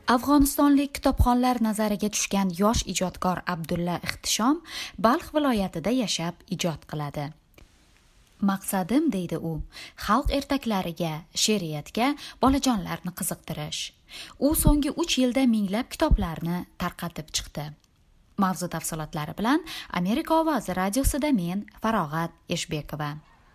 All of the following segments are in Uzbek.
Afg'onistonlik kitobxonlar nazariga tushgan yosh ijodkor Abdulla Ixtishom Balx viloyatida yashab ijod qiladi. Maqsadim, deydi u, xalq ertaklariga, she'riyatga bolajonlarni qiziqtirish. U so'nggi 3 yilda minglab kitoblarni tarqatib chiqdi. Mavzu tafsilotlari bilan Amerika ovozi radiosida men Farog'at Eshbekova.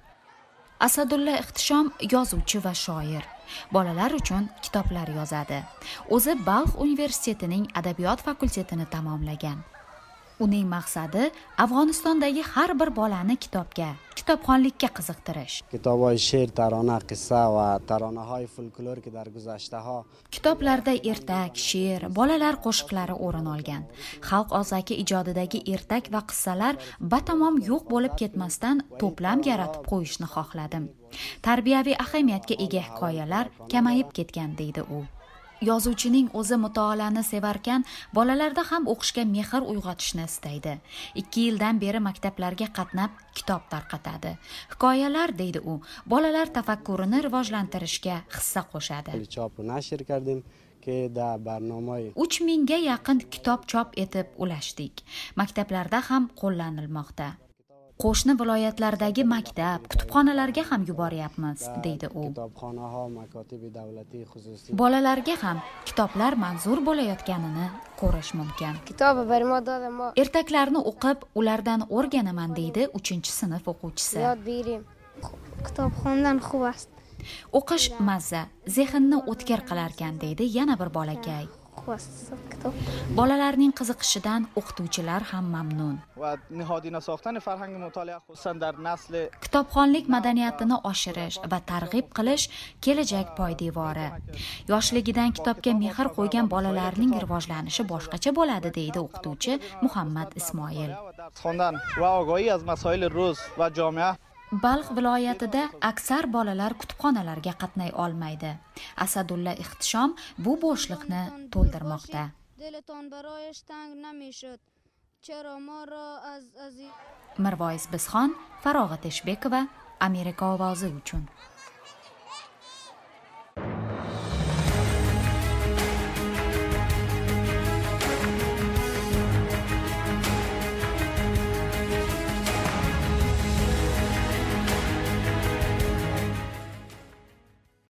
Asadulla Ixtishom yozuvchi va shoir. Bolalar uchun kitoblar yozadi. O'zi Balx universitetining adabiyot fakultetini tamomlagan. Uning maqsadi Afg'onistondagi har bir bolani kitobxonlikka qiziqtirish. کتاب‌های شعر، ترانه، قصه و ترانه‌های فولکلور که در گذشته‌ها Kitoblarda ertak, she'r, bolalar qo'shiqlari o'rin olgan. Xalq og'zaki ijodidagi ertak va qissalar batamom yo'q bo'lib ketmasdan to'plam yaratib qo'yishni xohladim. Tarbiyaviy ahamiyatga ega hikoyalar kamayib ketgan, deydi u. Yozuvchining o'zi mutolaani sevarkan, bolalarda ham o'qishga mehr uyg'otishni istaydi. 2 yildan beri maktablarga qatnab kitob tarqatadi. Hikoyalar, deydi u, bolalar tafakkurini rivojlantirishga hissa qo'shadi. چاپ و نشر کردیم که در برنامه 3000 ga yaqin kitob chop etib ulashdik. Maktablarda ham qo'llanilmoqda. Qo'shni viloyatlardagi maktab, kutubxonalarga ham yuboryapmiz, deydi u. کتابخانه‌ها، مکاتب دولتی خصوصی Bolalarga ham kitoblar manzur bo'layotganini ko'rish mumkin. کتاب برای ما دادن، ما Ertaklarni o'qib, ulardan o'rganaman, deydi 3-sinf o'quvchisi. یاد بگیریم. کتاب خواندن خوب است. O'qish mazza, zehnni o'tkir qilarkan, deydi yana bir bolakay. خوب است کتاب. Bolalarning qiziqishidan o'qituvchilar ham mamnun. و نهادینه ساختن فرهنگ مطالعه خصوصا در نسل Kitobxonlik madaniyatini oshirish va targ'ib qilish kelajak poydevori. Yoshligidan kitobga mehr qo'ygan bolalarning rivojlanishi boshqacha bo'ladi, deydi o'qituvchi Muhammad Ismoil. و درس خواندن و آگاهی از مسائل روز و جامعه Balx viloyatida aksar bolalar kutubxonalarga qatnay olmaydi. Asadulla Ixtishom bu bo'shliqni to'ldirmoqda. دلتان برایش تنگ نمیشد چرا ما را از Mirvoiz Bizxon, Farog'at Eshbekova, Amerika ovozi uchun.